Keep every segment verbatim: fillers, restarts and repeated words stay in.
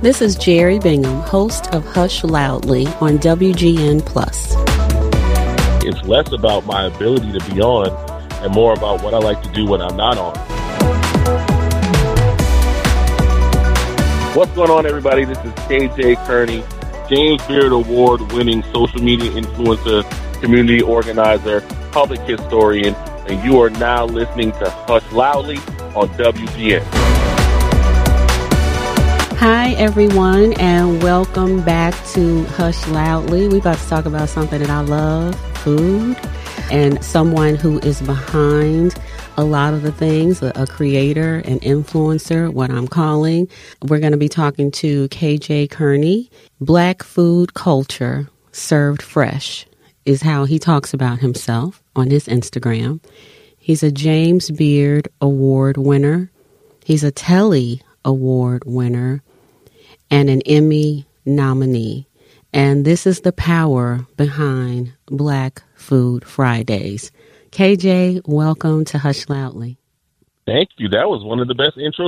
This is Jerry Bingham, host of Hush Loudly on W G N Plus. It's less about my ability to be on and more about what I like to do when I'm not on. What's going on, everybody? This is K J Kearney, James Beard Award-winning social media influencer, community organizer, public historian, and you are now listening to Hush Loudly on W G N. Hi, everyone, and welcome back to Hush Loudly. We're about to talk about something that I love, food, and someone who is behind a lot of the things, a, a creator, an influencer, what I'm calling. We're going to be talking to K J Kearney. Black food culture served fresh is how he talks about himself on his Instagram. He's a James Beard Award winner. He's a Telly Award winner and an Emmy nominee. And this is the power behind Black Food Fridays. K J, welcome to Hush Loudly. Thank you. That was one of the best intros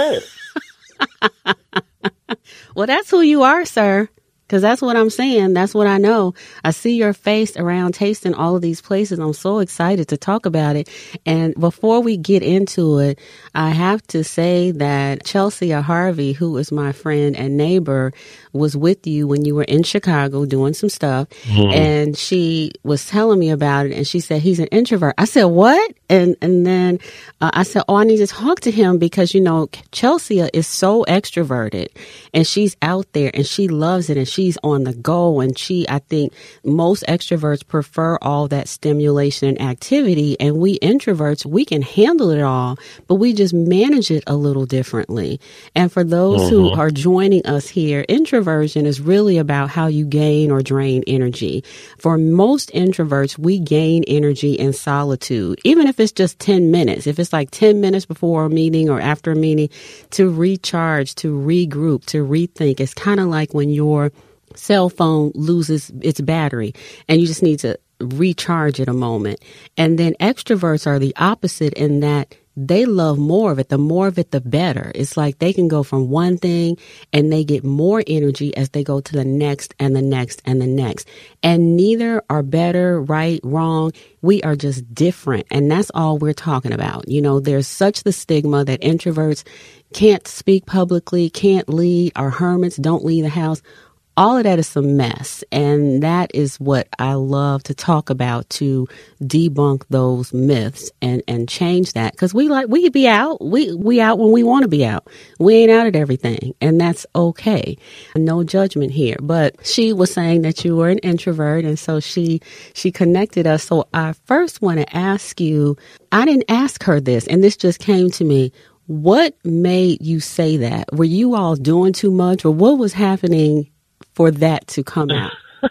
I ever had. Well, that's who you are, sir. Because that's what I'm saying. That's what I know. I see your face around tasting all of these places. I'm so excited to talk about it. And before we get into it, I have to say that Chelsea Harvey, who is my friend and neighbor, was with you when you were in Chicago doing some stuff. Mm-hmm. And she was telling me about it. And she said, he's an introvert. I said, what? And and then uh, I said, oh, I need to talk to him because, you know, Chelsea is so extroverted and she's out there and she loves it and she's on the go. And she, I think most extroverts prefer all that stimulation and activity. And we introverts, we can handle it all, but we just manage it a little differently. And for those mm-hmm. who are joining us here, introversion is really about how you gain or drain energy. For most introverts, we gain energy in solitude, even if it's just ten minutes, if it's like ten minutes before a meeting or after a meeting, to recharge, to regroup, to rethink. It's kind of like when your cell phone loses its battery and you just need to recharge it a moment. And then extroverts are the opposite in that they love more of it. The more of it, the better. It's like they can go from one thing and they get more energy as they go to the next and the next and the next. And neither are better, right, wrong. We are just different. And that's all we're talking about. You know, there's such the stigma that introverts can't speak publicly, can't lead, are hermits, don't leave the house. All of that is a mess. And that is what I love to talk about, to debunk those myths and, and change that. Because we like, we be out. We, we out when we want to be out. We ain't out at everything. And that's okay. No judgment here. But she was saying that you were an introvert. And so she, she connected us. So I first want to ask you, I didn't ask her this, and this just came to me. What made you say that? Were you all doing too much, or what was happening for that to come out?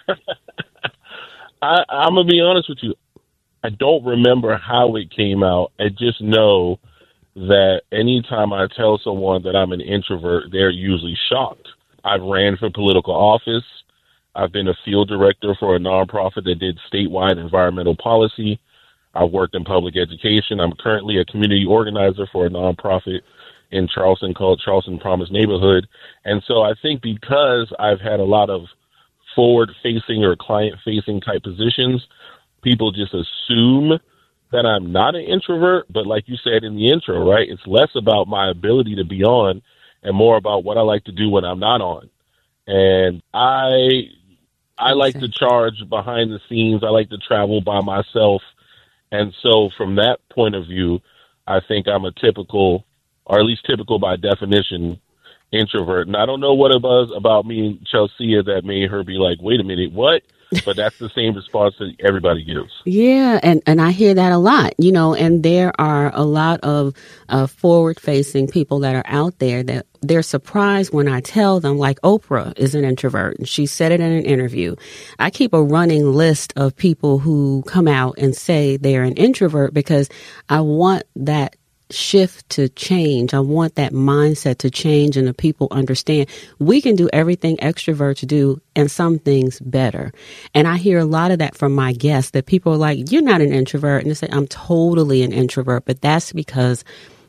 I, I'm going to be honest with you. I don't remember how it came out. I just know that anytime I tell someone that I'm an introvert, they're usually shocked. I've ran for political office. I've been a field director for a nonprofit that did statewide environmental policy. I've worked in public education. I'm currently a community organizer for a nonprofit in Charleston called Charleston Promise Neighborhood. And so I think because I've had a lot of forward-facing or client-facing type positions, people just assume that I'm not an introvert. But like you said in the intro, right, it's less about my ability to be on and more about what I like to do when I'm not on. And I I like to charge behind the scenes. I like to travel by myself. And so from that point of view, I think I'm a typical, or at least typical by definition, introvert. And I don't know what it was about me and Chelsea that made her be like, wait a minute, what? But that's the same response that everybody gives. Yeah, and, and I hear that a lot, you know, and there are a lot of uh, forward-facing people that are out there that they're surprised when I tell them, like Oprah is an introvert, and she said it in an interview. I keep a running list of people who come out and say they're an introvert because I want that shift to change. I want that mindset to change and the people understand we can do everything extroverts do and some things better. And I hear a lot of that from my guests, that people are like, you're not an introvert. And they say, I'm totally an introvert. But that's because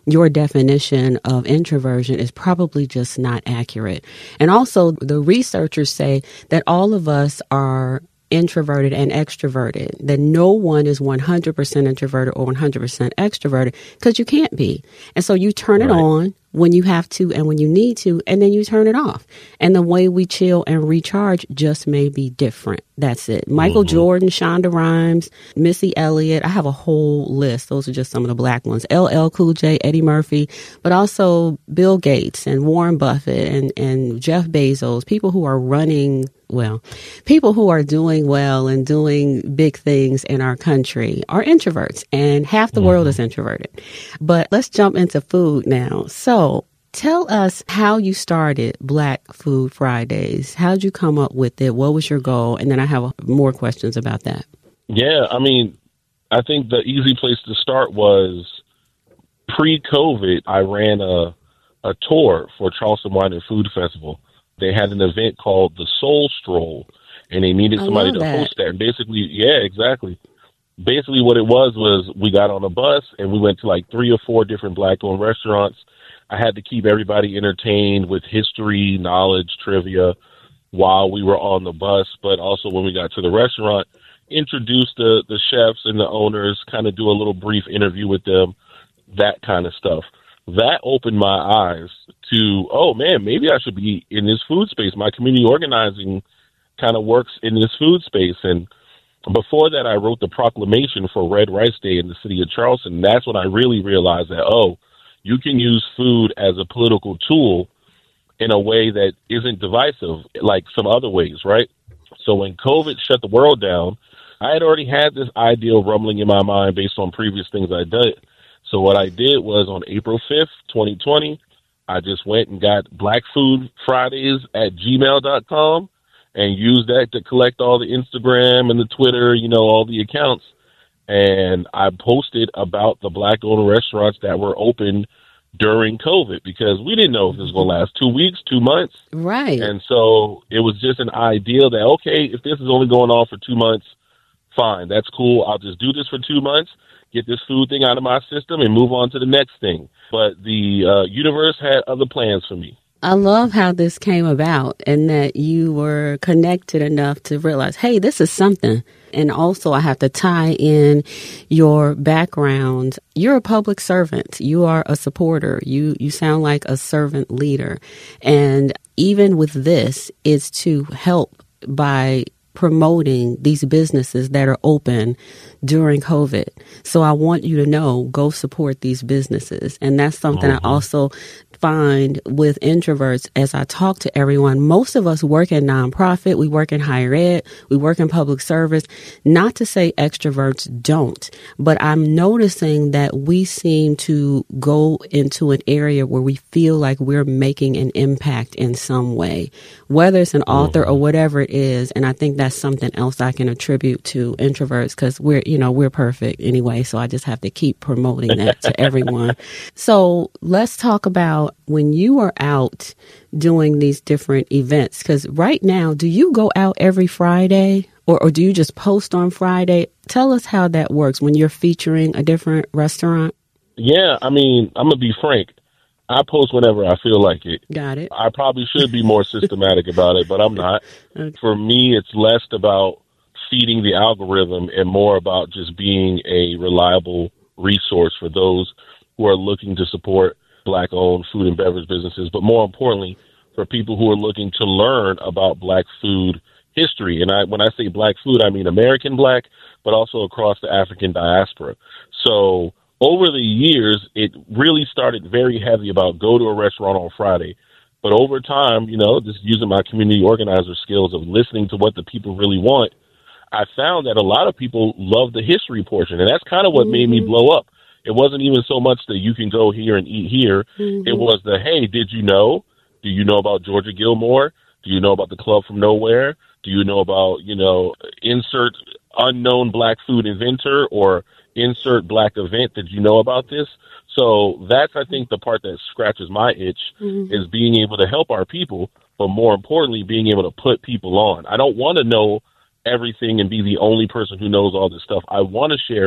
your definition of introversion is probably just not accurate. And also, the researchers say that all of us are introverted and extroverted, that no one is one hundred percent introverted or one hundred percent extroverted, because you can't be. And so you turn Right. it on when you have to and when you need to, and then you turn it off. And the way we chill and recharge just may be different. That's it. Michael Mhm. Jordan, Shonda Rhimes, Missy Elliott. I have a whole list. Those are just some of the black ones. L L Cool J, Eddie Murphy, but also Bill Gates and Warren Buffett and, and Jeff Bezos, people who are running, well, people who are doing well and doing big things in our country are introverts, and half the world is introverted. But let's jump into food now. So tell us how you started Black Food Fridays. How'd you come up with it? What was your goal? And then I have more questions about that. Yeah, I mean, I think the easy place to start was pre-COVID. I ran a a tour for Charleston Wine and Food Festival. They had an event called the Soul Stroll, and they needed I somebody love to that. host that. And basically, yeah, exactly. Basically, what it was was we got on a bus and we went to like three or four different Black-owned restaurants. I had to keep everybody entertained with history, knowledge, trivia while we were on the bus. But also when we got to the restaurant, introduce the, the chefs and the owners, kind of do a little brief interview with them, that kind of stuff. That opened my eyes to, oh, man, maybe I should be in this food space. My community organizing kind of works in this food space. And before that, I wrote the proclamation for Red Rice Day in the city of Charleston. That's when I really realized that, oh, you can use food as a political tool in a way that isn't divisive like some other ways, right? So when COVID shut the world down, I had already had this idea rumbling in my mind based on previous things I did. So what I did was on April fifth, twenty twenty, I just went and got Black Food Fridays at gmail dot com and used that to collect all the Instagram and the Twitter, you know, all the accounts. And I posted about the Black-owned restaurants that were open during COVID because we didn't know if this was going to last two weeks, two months. Right. And so it was just an idea that, okay, if this is only going on for two months, fine, that's cool. I'll just do this for two months, get this food thing out of my system, and move on to the next thing. But the uh, universe had other plans for me. I love how this came about and that you were connected enough to realize, hey, this is something. And also I have to tie in your background. You're a public servant. You are a supporter. You, you sound like a servant leader. And even with this, it's to help by promoting these businesses that are open during COVID. So I want you to know, go support these businesses. And that's something Mm-hmm. I also find with introverts as I talk to everyone. Most of us work in nonprofit, we work in higher ed, we work in public service. Not to say extroverts don't, but I'm noticing that we seem to go into an area where we feel like we're making an impact in some way, whether it's an author or whatever it is. And I think that's something else I can attribute to introverts because we're, you know, we're perfect anyway. So I just have to keep promoting that to everyone. So let's talk about when you are out doing these different events, because right now, do you go out every Friday or, or do you just post on Friday? Tell us how that works when you're featuring a different restaurant. Yeah, I mean, I'm going to be frank. I post whenever I feel like it. Got it. I probably should be more systematic about it, but I'm not. Okay. For me, it's less about feeding the algorithm and more about just being a reliable resource for those who are looking to support Black-owned food and beverage businesses, but more importantly, for people who are looking to learn about Black food history. And I, when I say Black food, I mean American Black, but also across the African diaspora. So over the years, it really started very heavy about go to a restaurant on Friday. But over time, you know, just using my community organizer skills of listening to what the people really want, I found that a lot of people love the history portion. And that's kind of what mm-hmm. made me blow up. It wasn't even so much that you can go here and eat here. Mm-hmm. It was the, hey, did you know? Do you know about Georgia Gilmore? Do you know about the Club from Nowhere? Do you know about, you know, insert unknown Black food inventor or insert Black event? Did you know about this? So that's, I think, the part that scratches my itch mm-hmm. is being able to help our people, but more importantly, being able to put people on. I don't want to know everything and be the only person who knows all this stuff. I want to share it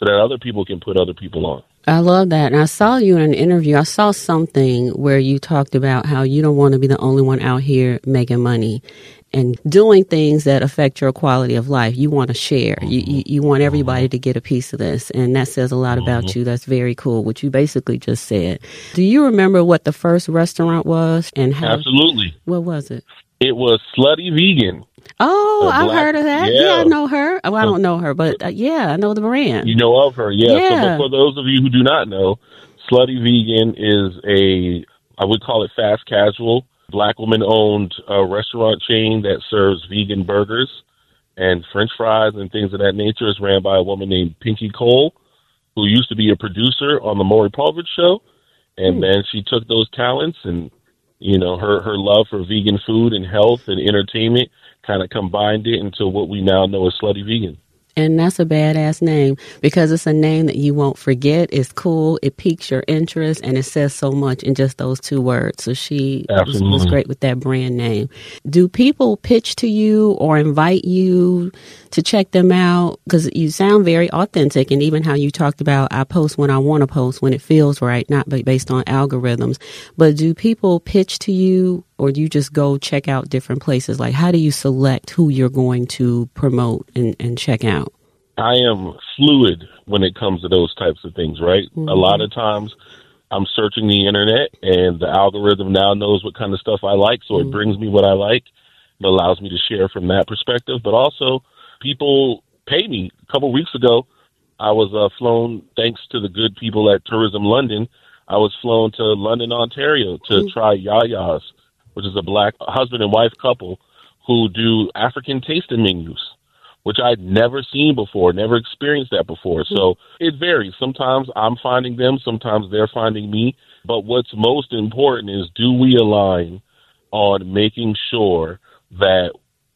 so that other people can put other people on. I love that. And I saw you in an interview. I saw something where you talked about how you don't want to be the only one out here making money and doing things that affect your quality of life. You want to share. Mm-hmm. You, you you want everybody to get a piece of this. And that says a lot mm-hmm. about you. That's very cool, what you basically just said. Do you remember what the first restaurant was and how? Absolutely. What was it? It was Slutty Vegan. Oh, I've black, heard of that. Yeah. yeah, I know her. Well, I don't know her, but uh, yeah, I know the brand. You know of her, yeah. yeah. So, but for those of you who do not know, Slutty Vegan is a, I would call it fast casual, black woman-owned uh, restaurant chain that serves vegan burgers and French fries and things of that nature. It's ran by a woman named Pinky Cole, who used to be a producer on the Maury Povich Show, and mm. then she took those talents and, you know, her, her love for vegan food and health and entertainment kind of combined it into what we now know as Slutty Vegan. And that's a badass name because it's a name that you won't forget. It's cool. It piques your interest, and it says so much in just those two words. So she was, was great with that brand name. Do people pitch to you or invite you to check them out? Because you sound very authentic, and even how you talked about, I post when I want to post, when it feels right, not based on algorithms. But do people pitch to you, or do you just go check out different places? Like, how do you select who you're going to promote and, and check out? I am fluid when it comes to those types of things, right? Mm-hmm. A lot of times I'm searching the internet and the algorithm now knows what kind of stuff I like, so mm-hmm. it brings me what I like. It allows me to share from that perspective. But also, people pay me. A couple of weeks ago, I was uh, flown, thanks to the good people at Tourism London, I was flown to London, Ontario to mm-hmm. try Yaya's, which is a black husband and wife couple who do African tasting menus, which I'd never seen before, never experienced that before. So it varies. Sometimes I'm finding them, sometimes they're finding me. But what's most important is, do we align on making sure that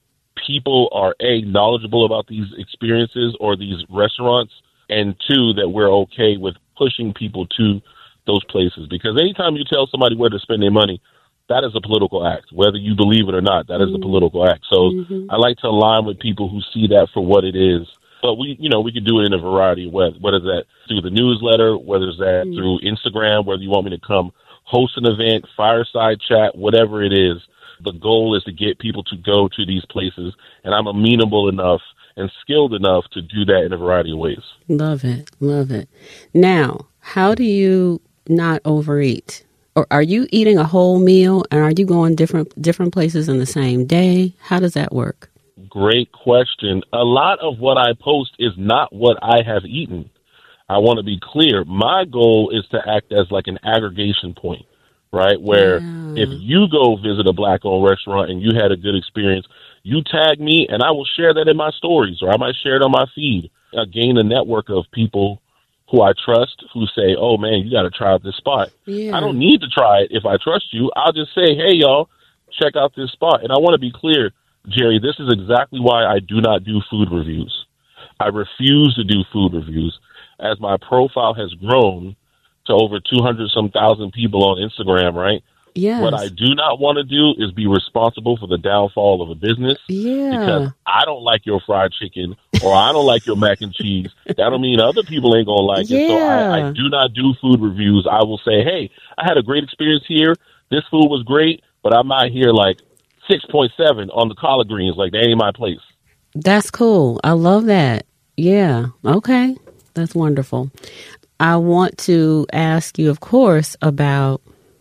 people are, A, knowledgeable about these experiences or these restaurants, and two, that we're okay with pushing people to those places? Because anytime you tell somebody where to spend their money, that is a political act. Whether you believe it or not, that is mm-hmm. a political act. So mm-hmm. I like to align with people who see that for what it is. But we, you know, we can do it in a variety of ways. Whether that through the newsletter, whether it's that mm-hmm. through Instagram, whether you want me to come host an event, fireside chat, whatever it is. The goal is to get people to go to these places, and I'm amenable enough and skilled enough to do that in a variety of ways. Love it. Love it. Now, how do you not overeat? Or are you eating a whole meal, and are you going different different places in the same day? How does that work? Great question. A lot of what I post is not what I have eaten. I want to be clear. My goal is to act as like an aggregation point, right? Where yeah. if you go visit a black-owned restaurant and you had a good experience, you tag me, and I will share that in my stories, or I might share it on my feed. I gain a network of people who I trust, who say, oh, man, you got to try out this spot. Yeah. I don't need to try it if I trust you. I'll just say, hey, y'all, check out this spot. And I want to be clear, Jerry, this is exactly why I do not do food reviews. I refuse to do food reviews. As my profile has grown to over two hundred some thousand people on Instagram, right? Yes. What I do not want to do is be responsible for the downfall of a business. Yeah. Because I don't like your fried chicken or I don't like your mac and cheese. That don't mean other people ain't going to like yeah. it. So I, I do not do food reviews. I will say, hey, I had a great experience here. This food was great, but I'm not here like six point seven on the collard greens. Like, that ain't my place. That's cool. I love that. Yeah. Okay. That's wonderful. I want to ask you, of course, about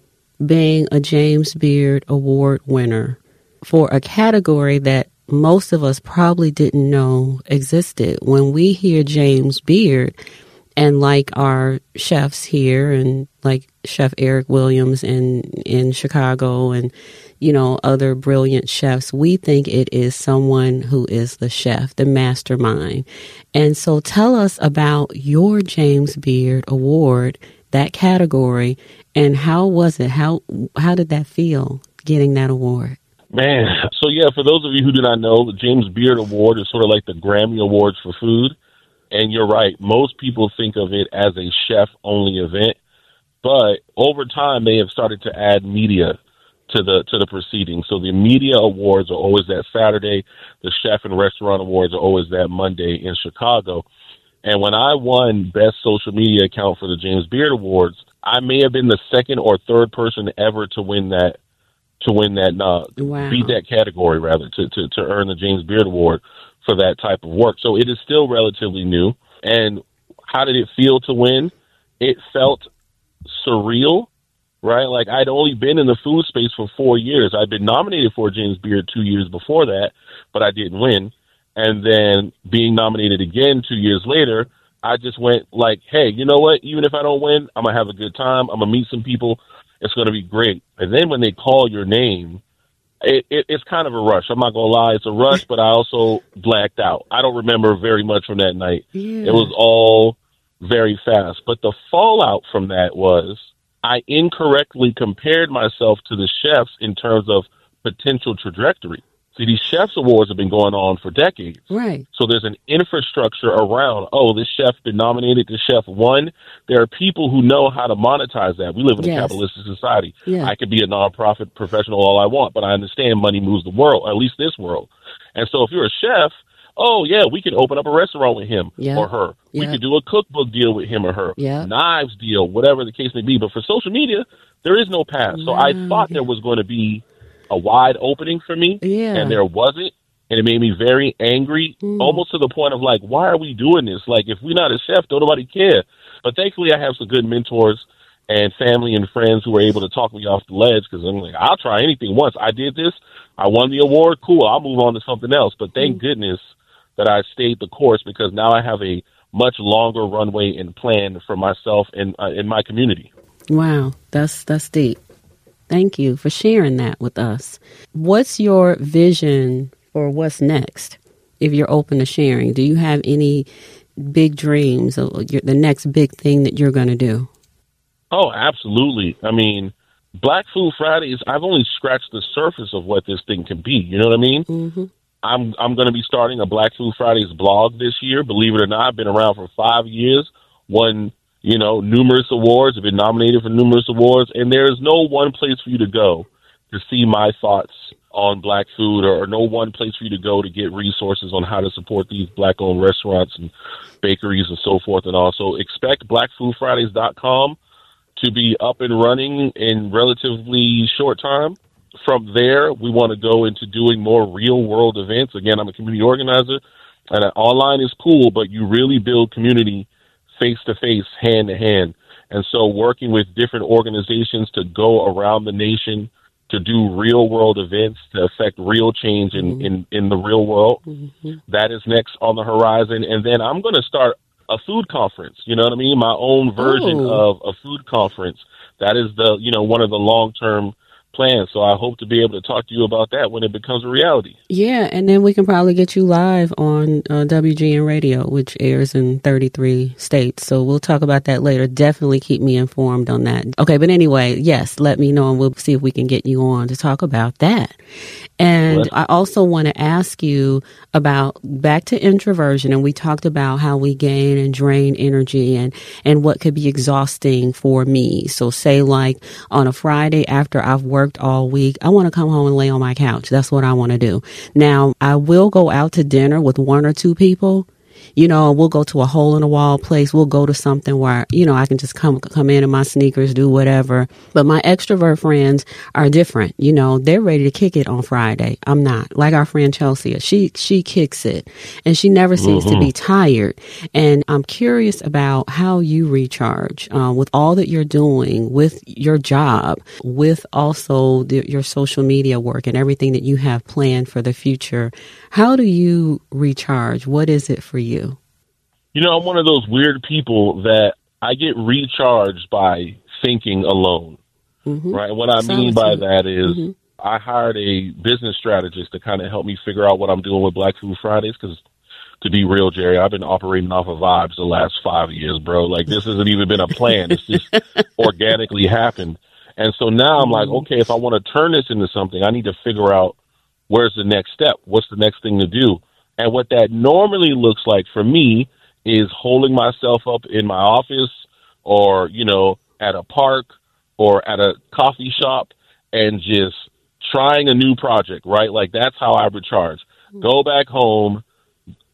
being a James Beard Award winner for a category that most of us probably didn't know existed. When we hear James Beard, and like our chefs here, and like Chef Eric Williams in, in Chicago, and, you know, other brilliant chefs, we think it is someone who is the chef, the mastermind. And so tell us about your James Beard Award, that category, and how was it? How how did that feel, getting that award? Man, so yeah, for those of you who do not know, the James Beard Award is sort of like the Grammy Awards for food. And you're right, most people think of it as a chef-only event. But over time, they have started to add media to the to the proceedings. So the media awards are always that Saturday. The chef and restaurant awards are always that Monday in Chicago. And when I won Best Social Media Account for the James Beard Awards, I may have been the second or third person ever to win that, to win that, uh, Wow. beat that category, rather, to, to, to earn the James Beard Award for that type of work. So it is still relatively new. And how did it feel to win? It felt surreal, right? Like, I'd only been in the food space for four years. I'd been nominated for James Beard two years before that, but I didn't win. And then being nominated again two years later, I just went like, hey, you know what? Even if I don't win, I'm going to have a good time. I'm going to meet some people. It's going to be great. And then when they call your name, it, it, it's kind of a rush. I'm not going to lie. It's a rush, but I also blacked out. I don't remember very much from that night. Yeah. It was all very fast. But the fallout from that was I incorrectly compared myself to the chefs in terms of potential trajectory. See, these chefs awards have been going on for decades. Right. So there's an infrastructure around, oh, this chef been nominated, this chef won. There are people who know how to monetize that. We live in a Yes. capitalistic society. Yeah. I could be a nonprofit professional all I want, but I understand money moves the world, at least this world. And so if you're a chef, oh, yeah, we can open up a restaurant with him Yeah. or her. We Yeah. could do a cookbook deal with him or her. Yeah. Knives deal, whatever the case may be. But for social media, there is no path. So I Right. thought there was going to be a wide opening for me, Yeah. and there wasn't. And it made me very angry, Mm. almost to the point of like, why are we doing this? Like, if we're not a chef, don't nobody care. But thankfully, I have some good mentors and family and friends who were able to talk me off the ledge, because I'm like, I'll try anything once. I did this. I won the award. Cool. I'll move on to something else. But thank Mm. goodness that I stayed the course, because now I have a much longer runway and plan for myself and uh, in my community. Wow, that's that's deep. Thank you for sharing that with us. What's your vision for what's next? If you're open to sharing, do you have any big dreams of your, the next big thing that you're going to do? Oh, absolutely. I mean, Black Food Fridays, I've only scratched the surface of what this thing can be. You know what I mean? Mm-hmm. I'm I'm going to be starting a Black Food Fridays blog this year. Believe it or not, I've been around for five years, won, you know, numerous awards, have been nominated for numerous awards, and there is no one place for you to go to see my thoughts on Black food, or, or no one place for you to go to get resources on how to support these Black-owned restaurants and bakeries and so forth. And also expect black food fridays dot com to be up and running in relatively short time. From there, we want to go into doing more real-world events. Again, I'm a community organizer, and online is cool, but you really build community face-to-face, hand-to-hand. And so working with different organizations to go around the nation to do real-world events to affect real change in, mm-hmm. in, in the real world, mm-hmm. that is next on the horizon. And then I'm going to start a food conference, you know what I mean? My own version oh. of a food conference. That is the, you know, one of the long-term plan. So I hope to be able to talk to you about that when it becomes a reality. Yeah, and then we can probably get you live on uh, W G N Radio, which airs in thirty-three states. So we'll talk about that later. Definitely keep me informed on that. Okay, but anyway, yes, let me know and we'll see if we can get you on to talk about that. And what? I also want to ask you about back to introversion, and we talked about how we gain and drain energy and, and what could be exhausting for me. So say like on a Friday after I've worked all week, I want to come home and lay on my couch. That's what I want to do. Now, I will go out to dinner with one or two people. You know, we'll go to a hole in the wall place. We'll go to something where, you know, I can just come come in in my sneakers, do whatever. But my extrovert friends are different. You know, they're ready to kick it on Friday. I'm not. Like our friend Chelsea, she she kicks it, and she never seems mm-hmm. to be tired. And I'm curious about how you recharge uh, with all that you're doing, with your job, with also the, your social media work and everything that you have planned for the future. How do you recharge? What is it for you? You know, I'm one of those weird people that I get recharged by thinking alone, mm-hmm. right? What I Solitude. mean by that is mm-hmm. I hired a business strategist to kind of help me figure out what I'm doing with Black Food Fridays, because to be real, Jerry, I've been operating off of vibes the last five years, bro. Like, this hasn't even been a plan. It's just organically happened. And so now I'm like, okay, if I want to turn this into something, I need to figure out where's the next step? What's the next thing to do? And what that normally looks like for me is holding myself up in my office or, you know, at a park or at a coffee shop and just trying a new project, right? Like, that's how I recharge. Go back home,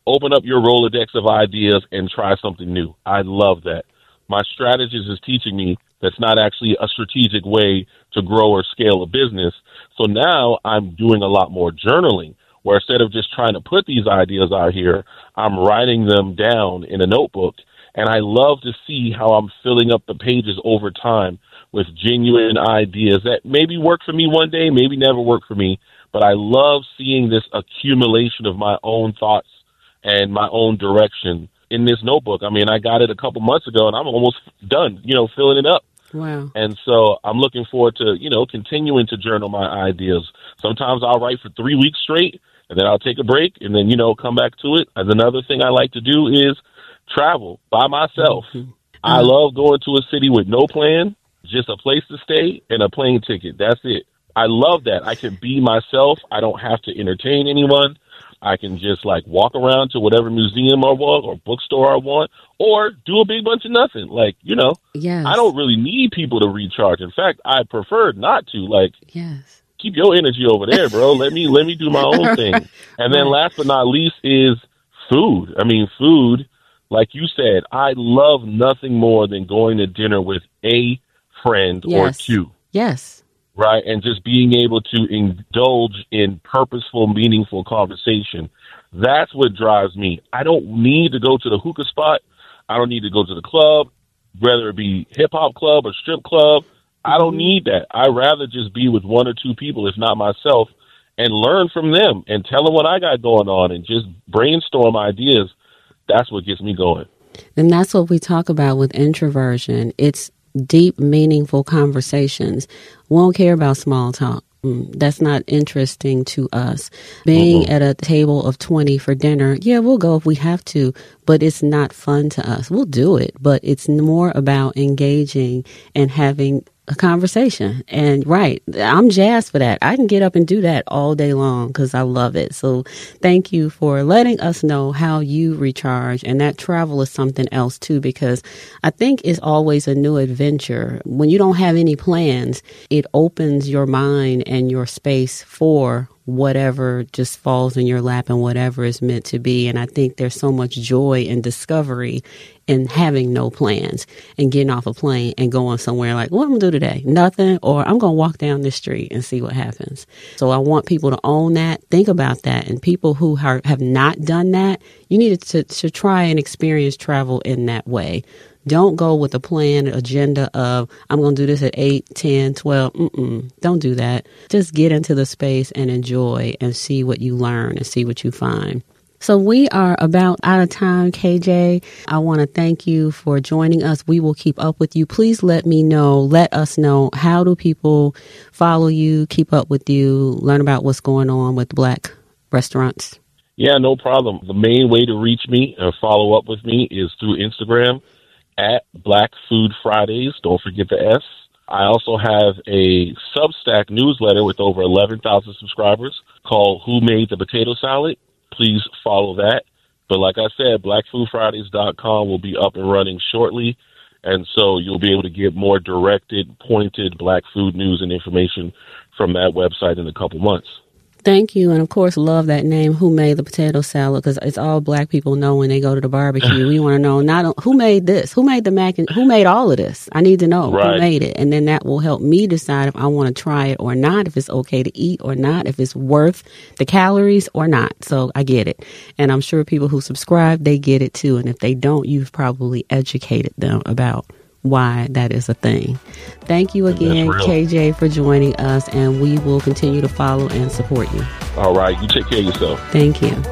open up your Rolodex of ideas and try something new. I love that. My strategist is teaching me that's not actually a strategic way to grow or scale a business. So now I'm doing a lot more journaling, where instead of just trying to put these ideas out here, I'm writing them down in a notebook. And I love to see how I'm filling up the pages over time with genuine ideas that maybe work for me one day, maybe never work for me. But I love seeing this accumulation of my own thoughts and my own direction in this notebook. I mean, I got it a couple months ago and I'm almost done, you know, filling it up. Wow. And so I'm looking forward to, you know, continuing to journal my ideas. Sometimes I'll write for three weeks straight and then I'll take a break and then, you know, come back to it. And another thing I like to do is travel by myself. Mm-hmm. I love going to a city with no plan, just a place to stay and a plane ticket. That's it. I love that. I can be myself. I don't have to entertain anyone. I can just like walk around to whatever museum I want or bookstore I want, or do a big bunch of nothing. Like, you know, yes. I don't really need people to recharge. In fact, I prefer not to. Like, yes. keep your energy over there, bro. let me let me do my own thing. And then last but not least is food. I mean, food, like you said, I love nothing more than going to dinner with a friend yes. or two. Yes. Right, and just being able to indulge in purposeful, meaningful conversation. That's what drives me. I don't need to go to the hookah spot. I don't need to go to the club, whether it be hip-hop club or strip club. I don't need that. I'd rather just be with one or two people, if not myself, and learn from them and tell them what I got going on and just brainstorm ideas. That's what gets me going. And that's what we talk about with introversion. It's deep, meaningful conversations. We don't care about small talk. Mm, that's not interesting to us. Being mm-hmm. at a table of twenty for dinner, yeah, we'll go if we have to, but it's not fun to us. We'll do it, but it's more about engaging and having a conversation. And right, I'm jazzed for that. I can get up and do that all day long because I love it. So thank you for letting us know how you recharge. And that travel is something else too, because I think it's always a new adventure. When you don't have any plans, it opens your mind and your space for whatever just falls in your lap and whatever is meant to be. And I think there's so much joy and discovery in having no plans and getting off a plane and going somewhere like, what am I going to do today? Nothing. Or I'm going to walk down the street and see what happens. So I want people to own that. Think about that. And people who are, have not done that, you need to, to try and experience travel in that way. Don't go with a plan, agenda of, I'm going to do this at eight, ten, twelve. Mm-mm. Don't do that. Just get into the space and enjoy and see what you learn and see what you find. So we are about out of time, K J. I want to thank you for joining us. We will keep up with you. Please let me know, let us know, how do people follow you, keep up with you, learn about what's going on with Black restaurants? Yeah, no problem. The main way to reach me and follow up with me is through Instagram at Black Food Fridays. Don't forget the S. I also have a Substack newsletter with over eleven thousand subscribers called Who Made the Potato Salad? Please follow that. But like I said, black food fridays dot com will be up and running shortly. And so you'll be able to get more directed, pointed Black food news and information from that website in a couple months. Thank you. And of course, love that name, Who Made the Potato Salad, because it's all Black people know when they go to the barbecue. We want to know not who made this, who made the mac, and who made all of this. I need to know right. who made it. And then that will help me decide if I want to try it or not, if it's okay to eat or not, if it's worth the calories or not. So I get it. And I'm sure people who subscribe, they get it too. And if they don't, you've probably educated them about why that is a thing. Thank you again, K J, for joining us, and we will continue to follow and support you. All right. You take care of yourself. Thank you.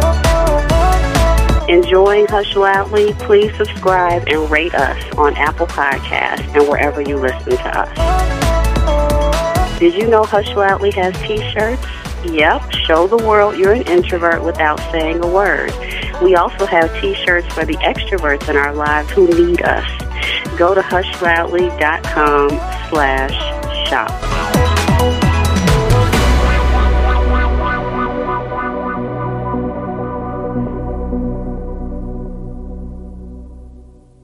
Enjoying Hush Loudly? Please subscribe and rate us on Apple Podcasts and wherever you listen to us. Did you know Hush Loudly has T-shirts? Yep, show the world you're an introvert without saying a word. We also have T-shirts for the extroverts in our lives who need us. Go to hush loudly dot com slash shop.